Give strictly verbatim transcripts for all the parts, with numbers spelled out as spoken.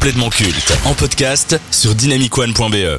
complètement culte en podcast sur dynamic one point b e.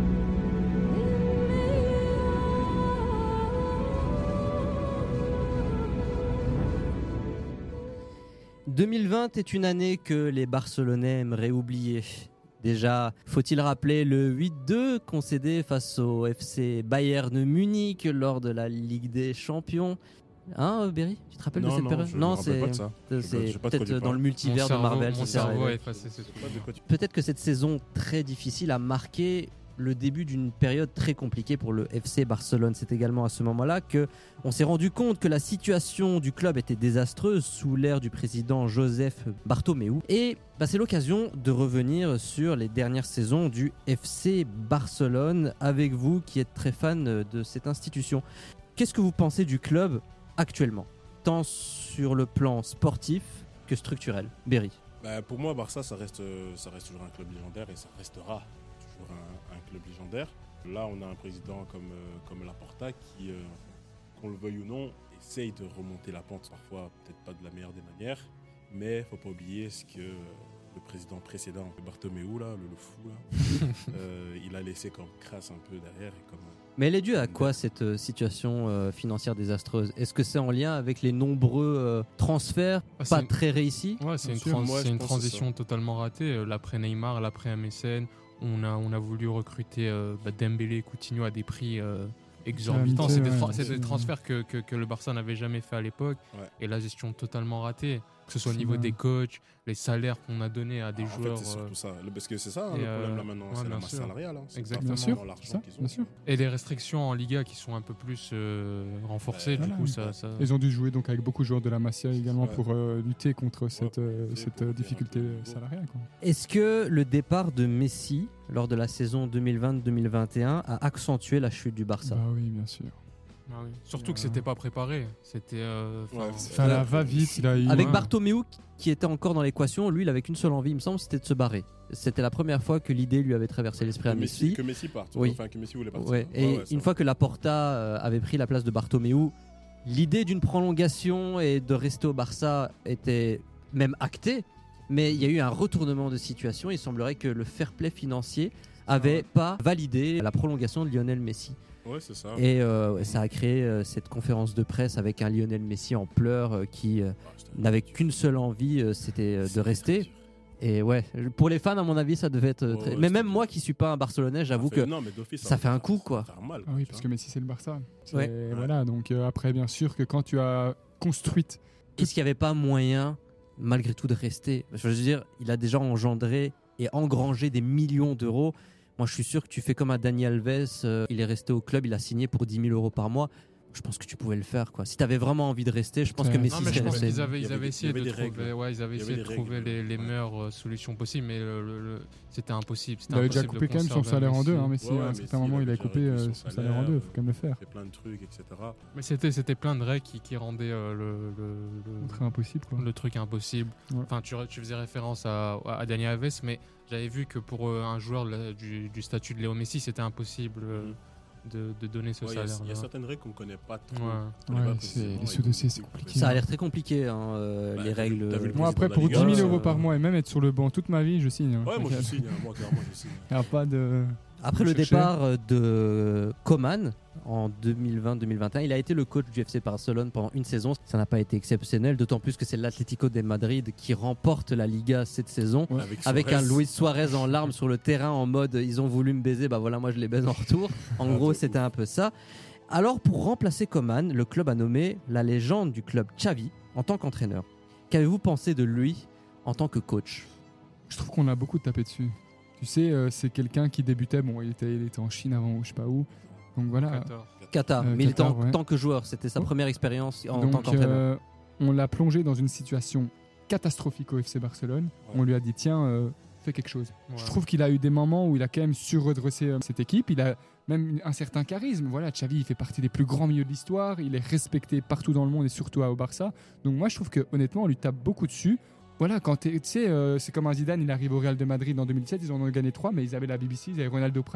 deux mille vingt est une année que les Barcelonais aimeraient oublier. Déjà, faut-il rappeler le huit deux concédé face au F C Bayern Munich lors de la Ligue des Champions. Hein, Berry, tu te rappelles non, de cette non, période? Je Non, me c'est, pas de ça. c'est je pas, peut-être dans le multivers mon cerveau, de Marvel. Mon ça cerveau est effacé, c'est tout. Peut-être que cette saison très difficile a marqué le début d'une période très compliquée pour le F C Barcelone. C'est également à ce moment-là que on s'est rendu compte que la situation du club était désastreuse sous l'ère du président Joseph Bartomeu. Et bah, c'est l'occasion de revenir sur les dernières saisons du F C Barcelone avec vous qui êtes très fan de cette institution. Qu'est-ce que vous pensez du club actuellement, tant sur le plan sportif que structurel? Berry. Bah, pour moi, Barça, ça reste, ça reste toujours un club légendaire et ça restera toujours un, un club légendaire. Là, on a un président comme, euh, comme Laporta qui, euh, qu'on le veuille ou non, essaye de remonter la pente. Parfois, peut-être pas de la meilleure des manières, mais il ne faut pas oublier ce que euh, le président précédent, Bartomeu, là, le, le fou, là, euh, il a laissé comme crasse un peu derrière. Et comme, Mais elle est due à quoi cette euh, situation euh, financière désastreuse? Est-ce que c'est en lien avec les nombreux euh, transferts ah, pas une... très réussis? Ouais, c'est une, sûr, trans... moi, c'est une c'est transition totalement ratée. Euh, l'après Neymar, l'après M S N, on a, on a voulu recruter euh, bah, Dembélé et Coutinho à des prix euh, exorbitants. C'est, des, tra- ouais, c'est des transferts que, que, que le Barça n'avait jamais fait à l'époque. Ouais. Et la gestion totalement ratée. Que ce soit au C'est niveau bien. des coachs, les salaires qu'on a donnés à des en joueurs. fait, c'est surtout ça. Le- Parce que c'est ça, hein, et le problème euh, là maintenant, ouais, c'est la bien masse sûr. salariale. Hein. C'est Exactement. pas Bien forcément l'argent ça, qu'ils ont. bien sûr. Et les restrictions en Liga qui sont un peu plus euh, renforcées, Ouais, du voilà. coup, ça. ça... Ils ont dû jouer donc avec beaucoup de joueurs de la Masia également Ouais. pour euh, lutter contre cette, euh, c'est cette pour euh, faire difficulté un peu de beau. salariale. Quoi. Est-ce que le départ de Messi lors de la saison deux mille vingt deux mille vingt et un a accentué la chute du Barça? Bah oui, bien sûr. Ah oui. Surtout que Ouais. c'était pas préparé. C'était. Euh, Ouais, c'est- Enfin, la va-vite, il a eu. Avec Ouais. Bartomeu qui était encore dans l'équation, lui il avait qu'une seule envie, il me semble, c'était de se barrer. C'était la première fois que l'idée lui avait traversé l'esprit à que Messi, Messi. que Messi parte. Oui. Enfin, que Messi voulait partir. Ouais. Et Ouais, ouais, une ça fois va. que Laporta euh, avait pris la place de Bartomeu, l'idée d'une prolongation et de rester au Barça était même actée, mais il y a eu un retournement de situation. Il semblerait que le fair play financier avait pas validé la prolongation de Lionel Messi. Ouais, c'est ça. Et euh, ouais, ça a créé euh, cette conférence de presse avec un Lionel Messi en pleurs euh, qui euh, Ah, je te- n'avait qu'une seule envie, euh, c'était euh, de rester. Et ouais, pour les fans, à mon avis, ça devait être euh, Ouais, très... ouais, Mais c'était même dur. moi qui suis pas un Barcelonais, j'avoue Ça que fait- non, mais d'office, ça fait un coup, quoi. Ça fait mal, Ah oui, tu parce vois. que Messi, c'est le Barça. C'est- Ouais. Voilà, donc euh, après, bien sûr que quand tu as construite. est-ce qu'il n'y avait pas moyen, malgré tout, de rester? Je veux dire, il a déjà engendré et engrangé des millions d'euros. Moi, je suis sûr que tu fais comme à Dani Alves, euh, il est resté au club, il a signé pour dix mille euros par mois. Je pense que tu pouvais le faire, quoi. Si tu avais vraiment envie de rester, je pense Ouais. que Non, Messi Non, mais je serait pense resté. qu'ils avaient, Il y ils avait avaient des- essayé il y de avait des trouver, règles. ouais, ils avaient Il y essayé avait de des trouver règles, les, les ouais. meilleures euh, solutions possibles, mais le, le- le- c'était impossible. C'était Il avait déjà impossible coupé de quand même son conserver salaire en deux, Messi. hein, Messi. Ouais, ouais, à un Messi, certain moment, il il a avait coupé déjà réduit euh, son son salaire en deux, il faut quand même le faire. fait plein de trucs, et cetera. Mais c'était, c'était plein de règles qui, qui rendaient euh, le, le, le- Très impossible, quoi. le truc impossible. Ouais. Enfin, tu, tu faisais référence à, à Dani Alves, mais j'avais vu que pour euh, un joueur là, du, du statut de Léo Messi, c'était impossible euh, de, de donner ce Ouais, Il y a- salaire. il y a certaines règles qu'on ne connaît pas trop. Ouais. On connaît Ouais, pas c'est- précisément, les et sous dossiers, donc, c'est du coup, compliqué. Ça a l'air très compliqué, hein, euh, Bah, les t'as vu- règles. t'as vu le Moi, après, pour président de la dix mille Liga, euros par euh, mois et même être sur le banc toute ma vie, je signe. hein. Ouais, moi je Il signe, hein, moi clairement je signe. n'y a pas de. Après le Chercher. départ de Koeman en deux mille vingt deux mille vingt et un, il a été le coach du F C Barcelone pendant une saison. Ça n'a pas été exceptionnel, d'autant plus que c'est l'Atlético de Madrid qui remporte la Liga cette saison. Ouais. Avec un Suarez. Luis Suarez en larmes sur le terrain en mode ils ont voulu me baiser, bah voilà moi je les baise en retour. En Ah, gros de c'était ouf. un peu ça. Alors pour remplacer Koeman, le club a nommé la légende du club Xavi en tant qu'entraîneur. Qu'avez-vous pensé de lui en tant que coach? Je trouve qu'on a beaucoup tapé dessus. Tu sais, euh, c'est quelqu'un qui débutait. Bon, il était, il était en Chine avant, ou je sais pas où. Donc voilà. Qatar. Qatar, Euh, mais il était en Qatar, ouais. tant que joueur, c'était sa Oh. première expérience en Donc, tant qu'entraîneur. euh, on l'a plongé dans une situation catastrophique au F C Barcelone. Ouais. On lui a dit tiens, euh, fais quelque chose. Ouais. Je trouve qu'il a eu des moments où il a quand même surredressé euh, cette équipe. Il a même une- un certain charisme. Voilà, Xavi, il fait partie des plus grands milieux de l'histoire. Il est respecté partout dans le monde et surtout au Barça. Donc moi, je trouve que honnêtement, on lui tape beaucoup dessus. Voilà, quand t'es- tu sais, euh, c'est comme un Zidane, il arrive au Real de Madrid en deux mille sept, ils en ont gagné trois, mais ils avaient la B B C, ils avaient Ronaldo Prime.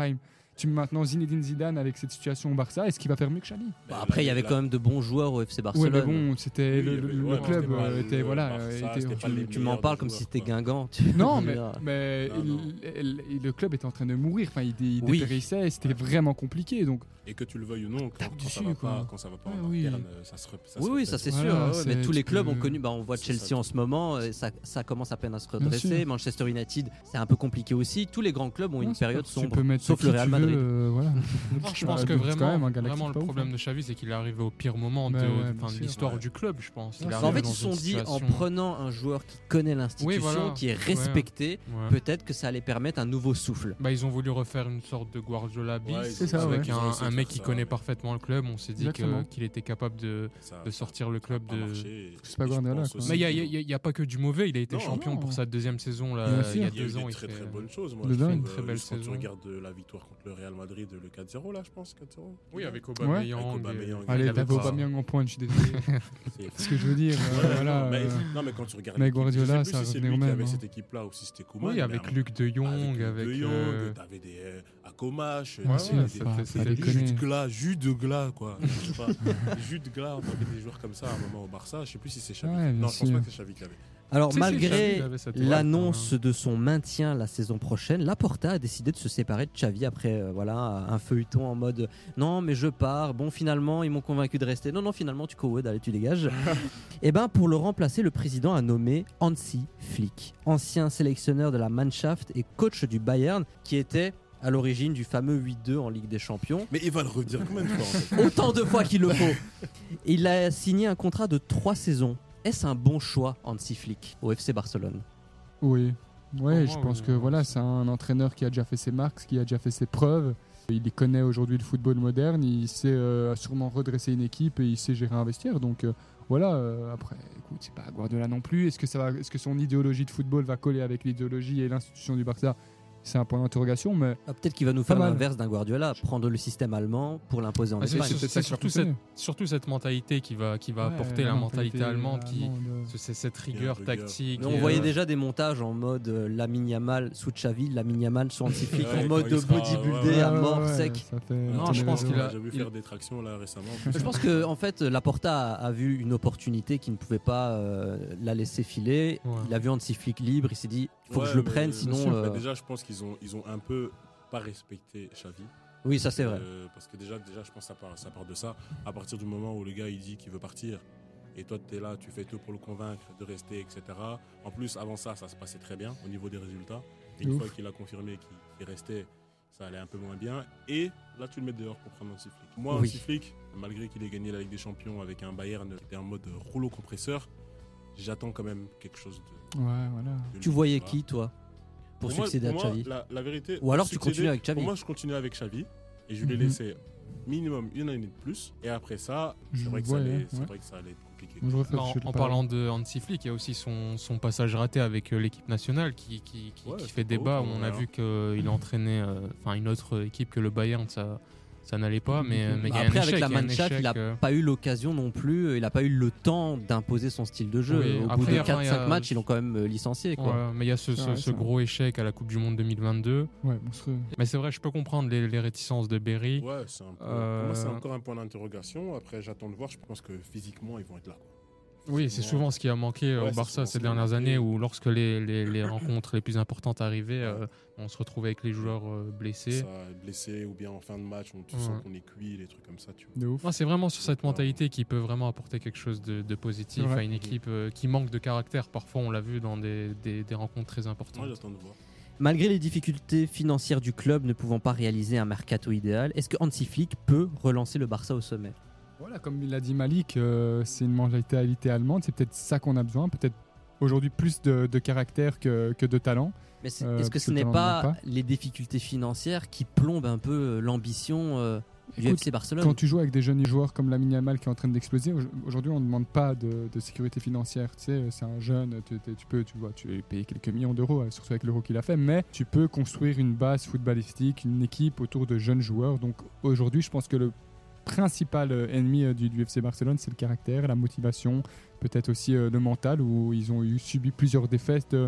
Tu mets maintenant Zinedine Zidane avec cette situation au Barça, est-ce qu'il va faire mieux que Xavi? Bah, après, il y avait quand même de bons joueurs au F C Barcelone. Ouais, mais bon, c'était Oui, le, il y avait- le- ouais, le club c'était pas euh, le était voilà, Barça, euh, c'était était- pas les Tu m'en meilleurs parles des comme si joueurs, c'était quoi. Guingamp. tu Non, veux mais, dire. mais Non, non. il- il- le club était en train de mourir. Enfin, il, il Oui. dépérissait, c'était vraiment compliqué. Donc, Et que tu le veuilles ou non, quand, Tape quand ça dessus, va quoi. pas, quand ça va pas Ouais, en oui. interne, ça se rep- ça Oui, se oui, répète. ça c'est Voilà, sûr. ouais, c'est- mais tous tu les clubs peux- ont connu. Bah, on voit C'est Chelsea ça, en tu- ce moment, et ça, ça commence à peine à se sûr. redresser. Manchester United, c'est un peu compliqué aussi. Tous les grands clubs ont une non, c'est période pas- tu sombre, peux mettre sauf qui le Real tu veux, Madrid. euh, voilà. Non, je pense Ah, que donc, c'est quand vraiment, même un Galactique vraiment le pas ouf, problème hein. de Xavi, c'est qu'il est arrivé au pire moment de, Ouais, ouais, enfin, bien de sûr. l'histoire Ouais. du club, je pense. Il est Bah, En arrivé fait, dans ils se sont une dit, en situation- prenant un joueur qui connaît l'institution, Oui, voilà. qui est Ouais. respecté, Ouais. peut-être que ça allait permettre un nouveau souffle. Bah, ils ont voulu refaire une sorte de Guardiola bis Ouais, ils C'est ça, avec ouais. Ils ont un, essayé un de mec faire qui ça, connaît mais parfaitement le club. On s'est dit que- Exactement. qu'il était capable de, Ça- de sortir le ça a club pas de. marché. C'est pas Et je Guardiola, pense quoi. aussi Mais il qu'ils ont- n'y a, pas que du mauvais. Il a été Non, champion non. pour sa deuxième saison là, Bien il y a sûr. Il y a eu deux ans. des il très fait- très bonnes choses. Moi, De je dingue. trouve, Une très euh, belle juste quand tu saison. regardes euh, la victoire contre le Real Madrid, le quatre zéro là, je pense, quatre zéro. Oui, avec Ouais. Aubameyang. Avec et- Aubameyang. Allez, Il avait t'avais pas- Aubameyang en pointe, je suis désolé. C'est- C'est ce que je veux dire. euh, Ouais, voilà, non, mais, euh, non, mais quand tu regardes mais l'équipe, Guardiola, je sais plus ça si c'est revenait lui au qui même, avait hein. cette équipe-là ou si c'était Koeman. Oui, mais avec à- Luc de Jong, avec. De Jong, euh, t'avais des euh, Akomash, Ouais, t'avais ouais, des- ça pas- fait- ça ça fait déconne. jus connais. de glas, jus de glas quoi. Je sais pas. Jus de glas, on avait des joueurs comme ça à un moment au Barça. Je sais plus si c'est Xavi. Ouais, bien non, je pense sûr. pas que c'est Xavi qui l'avait. Alors, Si, si, Xavi, malgré il avait cette- l'annonce de son maintien la saison prochaine, Laporta a décidé de se séparer de Xavi après euh, voilà, un feuilleton en mode non, mais je pars. Bon, finalement, ils m'ont convaincu de rester. Non, non, finalement, tu cours, allez, tu dégages. Et ben, pour le remplacer, le président a nommé Hansi Flick, ancien sélectionneur de la Mannschaft et coach du Bayern, qui était à l'origine du fameux huit deux en Ligue des Champions. Mais il va le redire combien de fois en fait Autant de fois qu'il le faut. Il a signé un contrat de trois saisons. Est-ce un bon choix, Hansi Flick, au F C Barcelone? Oui, ouais, Pour je moi, pense oui. que voilà, c'est un entraîneur qui a déjà fait ses marques, qui a déjà fait ses preuves. Il y connaît aujourd'hui le football moderne, il sait euh, sûrement redresser une équipe et il sait gérer un vestiaire. Donc euh, voilà, euh, après, écoute, c'est pas Guardiola non plus. Est-ce que, ça va, est-ce que son idéologie de football va coller avec l'idéologie et l'institution du Barça? C'est un point d'interrogation, mais Ah, peut-être qu'il va nous Pas faire mal. l'inverse d'un Guardiola, prendre le système allemand pour l'imposer en Ah, c'est Espagne. sûr. peut-être ça qui va surtout fonctionner. Surtout cette mentalité qui va, qui va Ouais, apporter la, mentalité, allemande, qui, allemande, euh, ce- c'est cette Il y a rigueur une rigueur. tactique. Mais on et, voyait euh, déjà des montages en mode euh, Lamine Yamal sous Xavi, Lamine Yamal sous Hansi Flick, Ouais, en mode quand il sera- bodybuildé ouais, ouais, à ouais, mort ouais, sec. ça fait- Non, t'en je as pense raison. qu'il a- J'ai vu il- faire des tractions là récemment. Je pense que en fait, Laporta a, a vu une opportunité qui ne pouvait pas euh, la laisser filer. Ouais. Il a vu Hansi Flick libre, il s'est dit il faut Ouais, que je le mais- prenne, bien sinon. sûr, euh, mais déjà, je pense qu'ils ont, ils ont un peu pas respecté Xavi. Oui, ça c'est vrai. Euh, parce que déjà, déjà, je pense que ça part, ça part de ça. À partir du moment où le gars il dit qu'il veut partir, et toi tu es là, tu fais tout pour le convaincre de rester, et cetera. En plus, avant ça, ça se passait très bien au niveau des résultats. Et une Ouf. fois qu'il a confirmé qu'il qu'il restait, ça allait un peu moins bien. Et là, tu le mets dehors pour prendre Hansi Flick. Moi, Oui. Hansi Flick, malgré qu'il ait gagné la Ligue des Champions avec un Bayern qui était en mode rouleau compresseur, j'attends quand même quelque chose de. Ouais, voilà. de Tu lui, voyais vois. qui, toi, pour, Pour moi- succéder pour à moi, Xavi la, la vérité. Ou alors pour tu succéder, continues avec Xavi. Pour moi, je continue avec Xavi et je lui ai Mhm. laissé minimum une année de plus. Et après ça, c'est Je vrai, que vois, ça allait, ouais, c'est ouais. vrai que ça allait être compliqué. Je refais- En, je sais en pas. parlant de Hansi Flick, il y a aussi son, son passage raté avec euh, l'équipe nationale qui, qui, qui, Ouais, qui c'est fait pas débat. ouf, On ouais, a hein. vu qu'il entraînait euh, enfin une autre équipe que le Bayern, ça, ça n'allait pas. Mais, mais il y Bah a après, un avec échec, la il y a un Mannschaft, il échec, n'a euh, pas eu l'occasion non plus, il n'a pas eu le temps d'imposer son style de jeu. Oui, Au bout après, de enfin, quatre il y cinq a- matchs, ils l'ont quand même euh, licencié. Quoi. ouais, mais il y a ce, ce- Ouais, ce ça. gros échec à la Coupe du Monde deux mille vingt-deux. Ouais, monstrueux. Mais c'est vrai, je peux comprendre les, les réticences de Berry. Ouais, c'est un peu- Euh, pour moi, c'est encore un point d'interrogation. Après, j'attends de voir. Je pense que physiquement, ils vont être là. quoi. Oui, c'est Souvent- souvent ce qui a manqué Ouais, au c'est Barça souvent ces ce qui a dernières manqué. années, où lorsque les, les, les rencontres les plus importantes arrivaient, euh, on se retrouvait avec les joueurs euh, blessés. Ça, blessé ou bien en fin de match, on tu Ouais. sens qu'on est cuit, les trucs comme ça. Tu vois. De ouf. Non, c'est vraiment sur cette mentalité qui peut vraiment apporter quelque chose de, de positif C'est vrai. à une équipe euh, qui manque de caractère. Parfois, on l'a vu dans des, des, des rencontres très importantes. Moi, j'attends de voir. Malgré les difficultés financières du club ne pouvant pas réaliser un mercato idéal, est-ce que Hansi Flick peut relancer le Barça au sommet? Voilà, comme il l'a dit Malik, euh, c'est une mentalité allemande. C'est peut-être ça qu'on a besoin. Peut-être aujourd'hui plus de, de caractère que, que de talent. Mais c'est- Euh, est-ce que parce ce que n'est le talent pas, ne manque pas. les difficultés financières qui plombent un peu euh, l'ambition euh, du Écoute, F C Barcelone? Quand tu joues avec des jeunes joueurs comme Lamine Yamal qui est en train d'exploser, au- aujourd'hui on ne demande pas de, de sécurité financière. Tu sais, c'est un jeune, tu, tu- tu peux, tu vois, tu vas lui payer quelques millions d'euros, euh, surtout avec l'euro qu'il a fait, mais tu peux construire une base footballistique, une équipe autour de jeunes joueurs. Donc aujourd'hui, je pense que le principal euh, ennemi euh, du, du F C Barcelone, c'est le caractère, la motivation, peut-être aussi euh, le mental, où ils ont eu subi plusieurs défaites euh,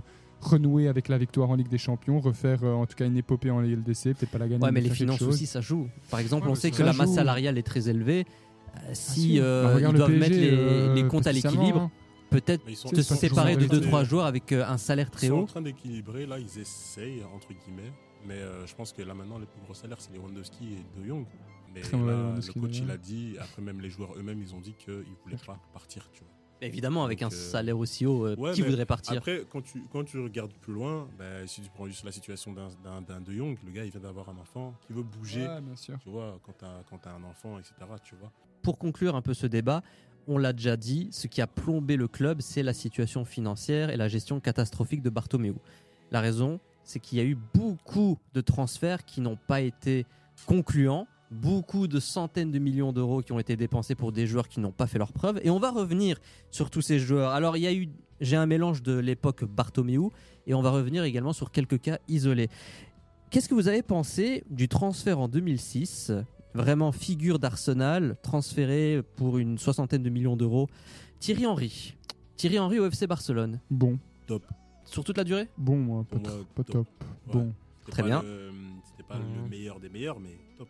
renouer avec la victoire en Ligue des Champions, refaire euh, en tout cas une épopée en L D C, peut-être pas la gagner. Ouais, mais faire les quelque finances chose. aussi, ça joue. Par exemple, Ouais, on mais sait ça que la joue. masse salariale est très élevée. Euh, si si. euh, Bah, regarde ils le doivent P S G, mettre les, euh, les comptes à spécialement, l'équilibre, hein. peut-être Mais ils sont, C'est se ils sont- séparer ils de sont deux en train trois joueurs avec euh, un salaire très Ils sont en haut. train d'équilibrer, là, ils essayent, entre guillemets. Mais euh, je pense que là, maintenant, les plus gros salaires, c'est Lewandowski et De Jong. Mais Très là, mauvais le Lewandowski, coach, il d'ailleurs. a dit, après même les joueurs eux-mêmes, ils ont dit qu'ils ne voulaient pas partir, tu vois. Évidemment, avec Donc, un euh, salaire aussi haut, euh, ouais, qui mais voudrait partir? Après, quand tu, quand tu regardes plus loin, bah, si tu prends juste la situation d'un, d'un, d'un De Jong, le gars, il vient d'avoir un enfant qui veut bouger. Ouais, bien sûr. Tu vois, quand tu as un enfant, et cetera, tu vois. Pour conclure un peu ce débat, on l'a déjà dit, ce qui a plombé le club, c'est la situation financière et la gestion catastrophique de Bartomeu. La raison, c'est qu'il y a eu beaucoup de transferts qui n'ont pas été concluants, beaucoup de centaines de millions d'euros qui ont été dépensés pour des joueurs qui n'ont pas fait leurs preuves. Et on va revenir sur tous ces joueurs. Alors, il y a eu, j'ai un mélange de l'époque Bartomeu et on va revenir également sur quelques cas isolés. Qu'est-ce que vous avez pensé du transfert en deux mille six ? Vraiment figure d'Arsenal, transféré pour une soixantaine de millions d'euros. Thierry Henry. Thierry Henry au F C Barcelone. Bon, Top. Sur toute la durée ? bon, moi, pas, Pour moi, tr- pas top. top. Ouais. Bon, C'était Très pas bien. le- C'était pas Mhm. le meilleur des meilleurs, mais top.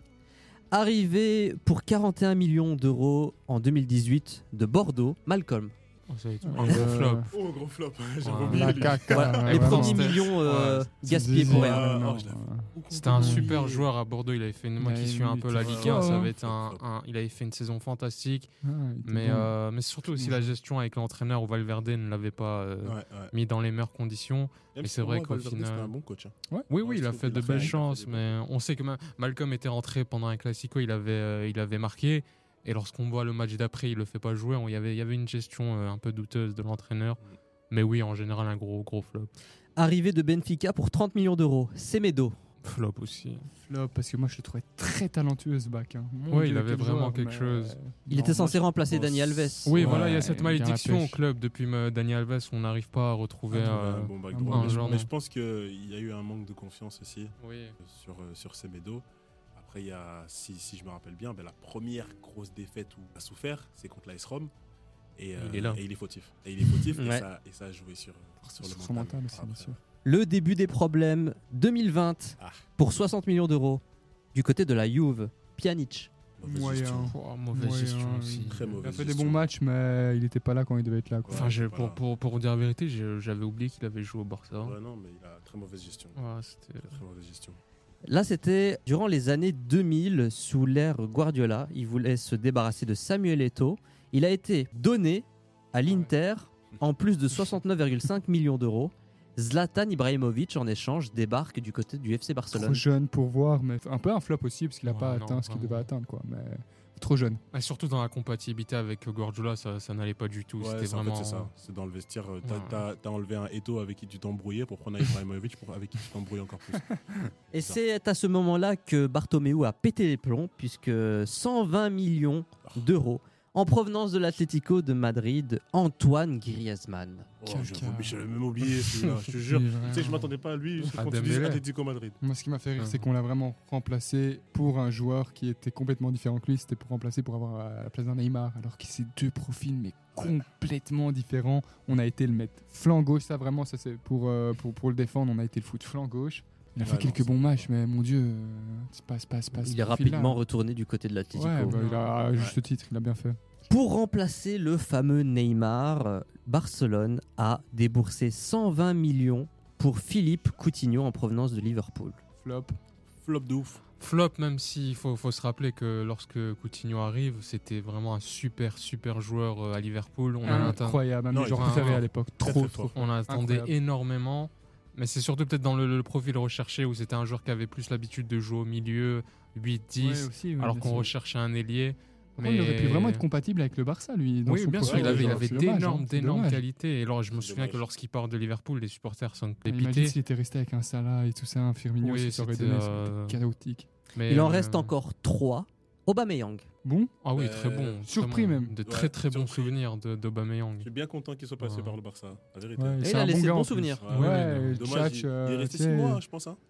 Arrivé pour quarante et un millions d'euros en deux mille dix-huit de Bordeaux, Malcolm. Oh, ça va être Euh, un gros flop. Oh, gros flop. J'avais Ouais. oublié. la lui. caca. Voilà, ouais, les vraiment. premiers C'était- millions euh, ouais, gaspillés C'est pour désir, rien. rien. non, Oh, je l'avoue. ouais. C'était un Complètement. super joueur à Bordeaux. Il avait fait une, moi Il qui a- suis un il peu était la Ligue fort, un, ça hein. avait été un, un- il avait fait une saison fantastique. Ah, il était Mais, bon. euh, mais surtout aussi la gestion avec l'entraîneur où Valverde ne l'avait pas euh, Ouais, ouais. mis dans les meilleures conditions. Même Et si c'est pour vrai moi, qu'au Valverde, final- c'était un bon coach. hein. Oui, Ouais, oui, je il a trouve fait qu'il de a fait- belles il a fait chances, des mais on sait que Ma- Malcolm était rentré pendant un Classico, il avait, euh, il avait marqué. Et lorsqu'on voit le match d'après, il le fait pas jouer. on- Il y avait, il y avait une gestion euh, un peu douteuse de l'entraîneur. Mm. Mais oui, en général, un gros, gros flop. Arrivé de Benfica pour trente millions d'euros, Semedo. Flop aussi. Flop, parce que moi je le trouvais très talentueux ce bac. Hein. Mon Ouais, Dieu, il avait quel vraiment joueur, quelque mais- chose. Il Non, était moi, censé je- remplacer pense- Dani Alves. Oui, Ouais, voilà, il y a cette il vient à la malédiction au pêche. club. Depuis euh, Dani Alves, on n'arrive pas à retrouver. Ouais, euh, un bon back un droit. bon Mais je- joueur, mais non. je pense qu'il y a eu un manque de confiance aussi Oui. euh, sur, euh, sur Semedo. Après, il y a, si, si je me rappelle bien, ben, la première grosse défaite où il a souffert, c'est contre l'A S Rome. Et, euh, Il est là. et il est fautif. Et il est fautif et, Ouais. ça, et ça a joué sur, sur le Sur son mental aussi, Après, bien sûr. Le début des problèmes, deux mille vingt, Ah. pour soixante millions d'euros, du côté de la Juve, Pjanic. mauvaise Moyen. gestion. Oh, mauvaise Moyen, gestion il- aussi. Très Il a mauvaise fait des gestion. bons matchs, mais il n'était pas là quand il devait être là. Quoi. Enfin, je- pour, voilà. pour, pour vous dire la vérité, j'ai- j'avais oublié qu'il avait joué au Barça. Ouais, non, mais il a très mauvaise gestion. Ouais, c'était- Très mauvaise gestion. Là, c'était durant les années deux mille, sous l'ère Guardiola. Il voulait se débarrasser de Samuel Eto'o. Il a été donné à l'Inter en plus de soixante-neuf virgule cinq millions d'euros. Zlatan Ibrahimovic, en échange, débarque du côté du F C Trop Barcelone. jeune pour voir, mais un peu un flop aussi, parce qu'il n'a Ouais, pas non, atteint ce qu'il vraiment. devait atteindre. Quoi. Mais trop jeune. Et surtout dans la compatibilité avec Guardiola, ça, ça n'allait pas du tout. Ouais, C'était c'est- en vraiment. fait, c'est ça. C'est dans le vestiaire. euh, T'as Ouais. t'as- t'as enlevé un Eto'o avec qui tu t'embrouillais pour prendre un Ibrahimovic pour, avec qui tu t'embrouilles encore plus. Et c'est à ce moment-là que Bartomeu a pété les plombs, puisque cent vingt millions d'euros en provenance de l'Atlético de Madrid, Antoine Griezmann. Oh, Caca. j'avais oublié- j'avais même oublié celui-là, je te jure. Oui, Tu sais, je vraiment. m'attendais pas à lui À quand tu dis Dembélé. Atlético Madrid. Moi, ce qui m'a fait rire, Ouais. c'est qu'on l'a vraiment remplacé pour un joueur qui était complètement différent que lui. C'était pour remplacer pour avoir à la place d'un Neymar, alors que c'est deux profils mais complètement différents. On a été le mettre flanc gauche, ça vraiment, ça c'est pour, euh, pour pour le défendre. On a été le foot flanc gauche. Il a Ouais, fait non, quelques c'est- bons matchs, mais mon Dieu, euh, c'est pas, c'est pas, c'est pas ce Il est profil-là. rapidement retourné du côté de l'Atlético. Ouais, bah, il a, à Ouais. juste titre, il a bien fait. Pour remplacer le fameux Neymar, euh, Barcelone a déboursé cent vingt millions pour Philippe Coutinho en provenance de Liverpool. Flop. Flop de ouf. Flop, même s'il faut, faut se rappeler que lorsque Coutinho arrive, c'était vraiment un super, super joueur euh, à Liverpool. On a atteint- Incroyable, un de Non, mes il joueurs est préférés fort. à l'époque. Très, Trop, très trop fort. fort. On attendait Incroyable. énormément. Mais c'est surtout peut-être dans le, le profil recherché où c'était un joueur qui avait plus l'habitude de jouer au milieu, huit dix, Ouais, aussi, ouais, alors bien qu'on sûr. recherchait un ailier. Par contre, il aurait pu vraiment être compatible avec le Barça, lui. Dans Oui, son bien sûr, profil. il avait, il ouais, avait C'est dommage, d'énormes, hein, c'est d'énormes dommage. qualités. Et alors, je me C'est souviens que dommage. lorsqu'il part de Liverpool, les supporters sont Imagine dépités. s'il était resté avec un Salah et tout ça, un Firmino, Oui, ça aurait c'était, donné, ça euh, aurait été chaotique. Mais, Il en euh, reste encore trois. Aubameyang. Bon, Ah oui, Euh, très bon. très surpris bon. même. De Ouais, très très bons surpris. souvenirs de- d'Aubameyang. Je suis bien content qu'il soit passé Ouais. par le Barça, la vérité. ouais, Et c'est il a un laissé bon de gars bons en plus. souvenirs. Ouais, Ouais, ouais, le dommage, Tchatch, il, il est euh, resté tu six sais, mois, je pense. Hein.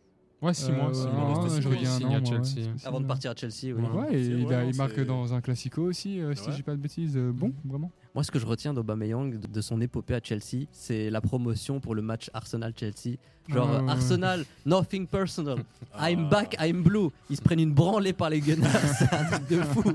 Ouais, six Euh, mois. Six ouais, mois. ouais, Six je mois, regarde il un signe à an, moi, Chelsea. ouais. Avant de partir à Chelsea, oui. Ouais, Ouais, et c'est- il, ouais, a- non, il marque c'est- dans un classico aussi, euh, si Ouais. je dis pas de bêtises. Euh, bon, vraiment. Moi, ce que je retiens d'Aubameyang, de de son épopée à Chelsea, c'est la promotion pour le match Arsenal-Chelsea. Genre, Ah, ouais. Arsenal, nothing personal. Ah. I'm back, I'm blue. Ils se prennent une branlée par les Gunners. C'est un truc de fou.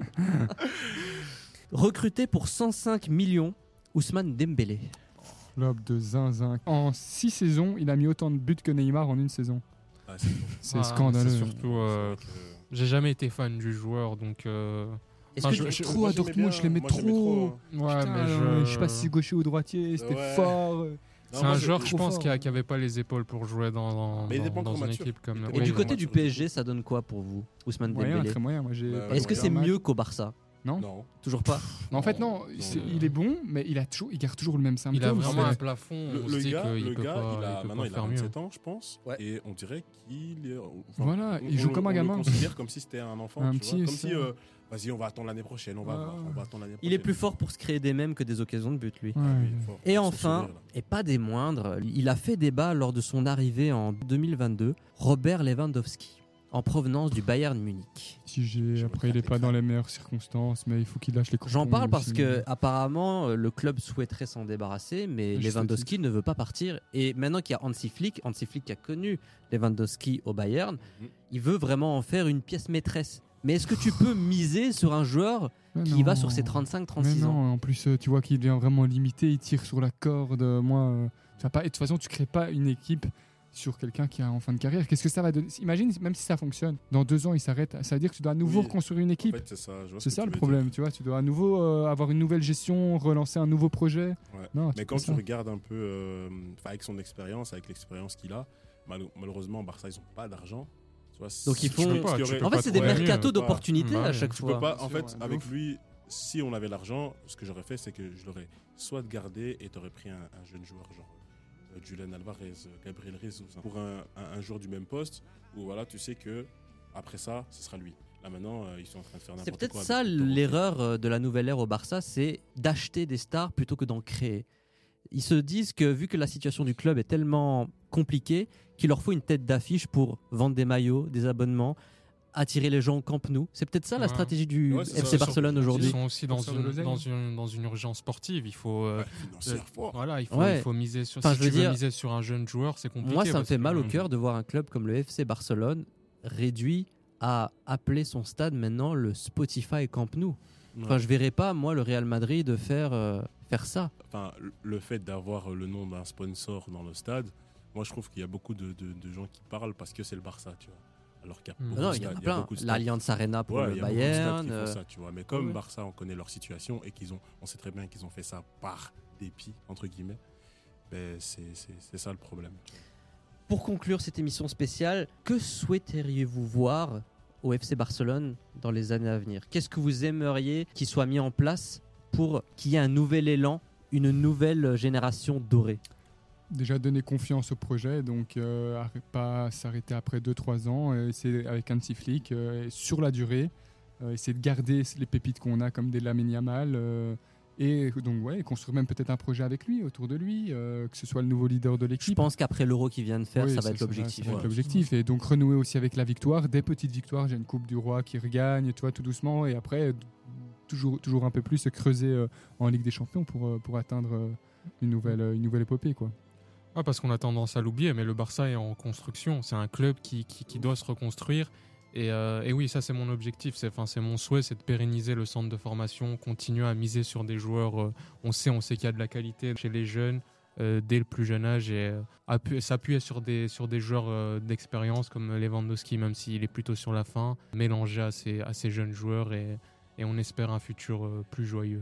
Recruté pour cent cinq millions, Ousmane Dembélé. Lob de zinzin. En six saisons, il a mis autant de buts que Neymar en une saison. Ah, c'est bon. C'est Ah, scandaleux. c'est surtout, euh, C'est vrai que- j'ai jamais été fan du joueur, donc. euh, Est-ce Enfin, que je- tu- je- Trop moi, à j'aimais Dortmund, bien, je l'aimais moi, j'aimais trop. trop, Ouais, Putain, mais euh, je. je sais pas si c'est gaucher ou droitier, c'était Ouais. fort. euh. C'est Non, un moi, joueur, je- je trop pense, fort. qui a- qui avait pas les épaules pour jouer dans, dans, Mais il dans- dépend dans comment une tu- équipe comme. il Et dépend Oui, du Ouais, côté ouais, du sur P le S G, ça donne quoi pour vous, Ousmane Moyen, Dembélé? très moyen. Moi, j'ai. Bah, Est-ce que c'est Normal. mieux qu'au Barça? Non. Non. Toujours pas. En fait, non. Non, c'est- non, il est bon, mais il a toujours, il garde toujours le même symptôme. Il a vraiment c'est- un plafond. Le, on le se dit gars, qu'il le peut gars, pas, il a, peut maintenant pas il a faire mieux. vingt-sept ans, je pense, Ouais. et on dirait qu'il est. enfin, Voilà, on- il joue on comme le- un gamin. On le considère comme si c'était un enfant, Un tu petit, vois, comme ça. si, euh, vas-y, on va attendre l'année prochaine, on va Ouais. voir, on va attendre l'année prochaine. Il est plus fort pour se créer des mèmes que des occasions de but, lui. Ouais, Ah, lui, ouais. il est fort. Et Son enfin, sourire, là. et pas des moindres, il a fait débat lors de son arrivée en deux mille vingt-deux, Robert Lewandowski, en provenance du Bayern Munich. Si j'ai- Je Après, il me est pas tape dans les meilleures circonstances, mais il faut qu'il lâche les crampons. J'en parle parce aussi. que apparemment euh, le club souhaiterait s'en débarrasser, mais Juste Lewandowski ne veut pas partir. Et maintenant qu'il y a Hansi Flick, Hansi Flick qui a connu Lewandowski au Bayern, Mhm. il veut vraiment en faire une pièce maîtresse. Mais est-ce que tu peux miser sur un joueur Mais qui va non. sur ses trente-cinq Mais trente-six ans? non, en plus, euh, tu vois qu'il devient vraiment limité, il tire sur la corde. euh, Moi, euh, tu vas pas. Et de toute façon, tu crées pas une équipe sur quelqu'un qui est en fin de carrière. Qu'est-ce que ça va donner? Imagine, même si ça fonctionne, dans deux ans, il s'arrête. Ça veut dire que tu dois à nouveau Oui. reconstruire une équipe. En fait, c'est ça, je vois ce C'est que ça tu le veux problème, dire. tu vois. Tu dois à nouveau euh, avoir une nouvelle gestion, relancer un nouveau projet. Ouais. Non, Mais tu quand fais tu ça. regardes un peu, euh, enfin, avec son expérience, avec l'expérience qu'il a, mal- malheureusement, Barça, ils n'ont pas d'argent. Tu vois, Donc ils si- font- ce Tu qui peux pas, tu aurait- peux En pas fait, c'est des trouver mieux. mercatos Tu peux pas. d'opportunités Bah à ouais. chaque Tu peux fois. pas, Bien en sûr, fait, ouais, de avec ouf. lui, si on avait l'argent, ce que j'aurais fait, c'est que je l'aurais soit gardé et tu aurais pris un, un jeune joueur, genre euh, Julian Alvarez, euh, Gabriel Jesus, hein, pour un, un, un joueur du même poste, où voilà, tu sais que après ça, ce sera lui. Là maintenant, euh, ils sont en train de faire n'importe C'est quoi. peut-être avec ça le Toro. l'erreur euh, de la nouvelle ère au Barça, c'est d'acheter des stars plutôt que d'en créer. Ils se disent que vu que la situation du club est tellement compliquée, qu'il leur faut une tête d'affiche pour vendre des maillots, des abonnements, attirer les gens au Camp Nou. C'est peut-être ça la Ouais. stratégie du Ouais, c'est F ça, C sur- Barcelone ils aujourd'hui. Ils sont aussi dans Pour faire de une, l'oseille. dans, une, dans une urgence sportive. Il faut, euh, Ouais, financière, fort. voilà, il faut, Ouais. il faut miser sur. Enfin, si je veux tu veux dire, miser sur un jeune joueur, c'est compliqué. Moi, ça me parce fait que- mal au cœur de voir un club comme le F C Barcelone réduit à appeler son stade maintenant le Spotify Camp Nou. Enfin, Ouais. je verrais pas, moi, le Real Madrid faire, euh, faire ça. Enfin, le fait d'avoir le nom d'un sponsor dans le stade, moi je trouve qu'il y a beaucoup de, de- de gens qui parlent parce que c'est le Barça, tu vois. Alors qu'il y a Mm. beaucoup Non, de il y en a stades- plein. beaucoup de stades- L'Allianz Arena pour Ouais, le il y a beaucoup de stades Bayern. qui font euh, ça, tu vois. Mais comme ouais. Barça, on connaît leur situation et qu'ils ont, on sait très bien qu'ils ont fait ça par dépit entre guillemets. Ben c'est c'est- c'est ça le problème. Pour conclure cette émission spéciale, que souhaiteriez-vous voir au F C Barcelone dans les années à venir? Qu'est-ce que vous aimeriez qu'il soit mis en place pour qu'il y ait un nouvel élan, une nouvelle génération dorée? Déjà donner confiance au projet, donc euh, arrête- pas s'arrêter après deux trois ans, euh, essayer avec Hansi Flick, euh, et sur la durée, euh, essayer de garder les pépites qu'on a comme des Lamine Yamal, euh, et donc ouais, construire même peut-être un projet avec lui, autour de lui, euh, que ce soit le nouveau leader de Je l'équipe. pense qu'après l'Euro qu'il vient de faire, Oui, ça va être ça l'objectif. va être Ouais. l'objectif. Et donc renouer aussi avec la victoire, des petites victoires. J'ai une Coupe du Roi qui regagne, tu vois, tout doucement. Et après, euh, toujours, toujours un peu plus se creuser euh, en Ligue des Champions pour, euh, pour atteindre euh, une, nouvelle, euh, une nouvelle épopée, quoi. Ah, parce qu'on a tendance à l'oublier, mais le Barça est en construction. C'est un club qui, qui, qui doit se reconstruire. Et, euh, et oui, ça c'est mon objectif, c'est, enfin, c'est mon souhait, c'est de pérenniser le centre de formation, continuer à miser sur des joueurs. euh, on sait, on sait qu'il y a de la qualité chez les jeunes euh, dès le plus jeune âge et euh, appuyer- s'appuyer sur des, sur des joueurs euh, d'expérience comme Lewandowski, même s'il est plutôt sur la fin, mélanger à ces, à ces jeunes joueurs et, et on espère un futur euh, plus joyeux.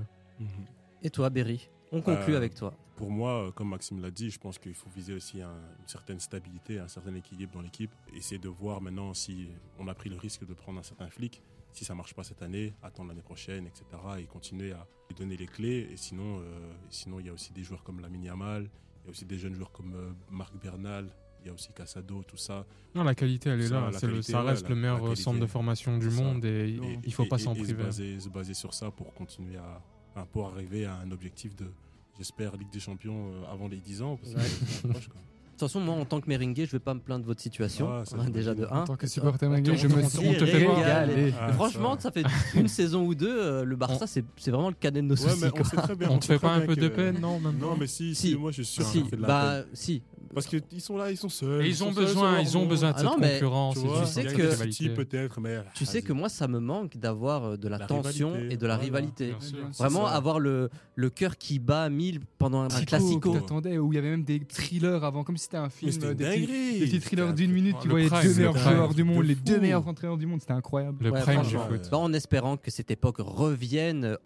Et toi, Berry, on conclut Euh, avec toi. Pour moi, euh, comme Maxime l'a dit, je pense qu'il faut viser aussi un- une certaine stabilité, un certain équilibre dans l'équipe. Essayer de voir maintenant si on a pris le risque de prendre un certain flic. Si ça ne marche pas cette année, attendre l'année prochaine, et cetera. Et continuer à lui donner les clés. Et sinon, euh, sinon, il y a aussi des joueurs comme Lamine Yamal, il y a aussi des jeunes joueurs comme euh, Marc Bernal, il y a aussi Casado, tout ça. Non, la qualité, elle est Ça, là. la C'est le- qualité, ça ouais, reste la- le la meilleur qualité, centre de formation du c'est ça. monde et Et- il ne faut et- pas et- s'en et se priver. baser, se baser sur ça pour continuer à, enfin, pour arriver à un objectif de, j'espère, Ligue des Champions euh, avant les dix ans. Parce que Ouais. c'est proche, quoi. toute façon, moi, en tant que merengue, je vais pas me plaindre de votre situation. Ah, ça, hein, déjà de j'imagine. un. En tant que supporter merengue, on je te- me on te- suis on te fait voir. régalé. Ah, Mais franchement, ça. ça fait une saison ou deux, euh, le Barça, c'est c'est vraiment le cadet de nos Ouais, soucis. mais quoi. on sait très bien. On on te sait fait très pas un bien peu de que- peine, non même Non, pas mais si, Si. si, moi je suis sûr Si, que ça fait de la bah, peine. si. Parce qu'ils sont là, ils sont seuls. Et ils ont sont seuls sur besoin, leur ils ont monde. besoin de Ah cette non, mais concurrence. Tu ils vois, ont tu sais il y a besoin de que- cette City rivalité. peut-être, mais Tu sais que moi, ça me manque d'avoir euh, de la, La tension rivalité, et de la voilà. rivalité. Bien sûr. C'est Vraiment ça. avoir le, le cœur qui bat à mille pendant un, un Classico, classico. que t'attendais, où il y avait même des thrillers avant, comme si c'était un Mais film, c'était des une petits, dinguerie. des petits thrillers C'était d'une un- minute, Oh, tu le voyais prime, deux le meilleurs prime. joueurs du monde, De les fou. deux meilleurs entraîneurs du monde, c'était incroyable. Le Ouais, prime du franchement. foot. Bah, en espérant que cette époque revienne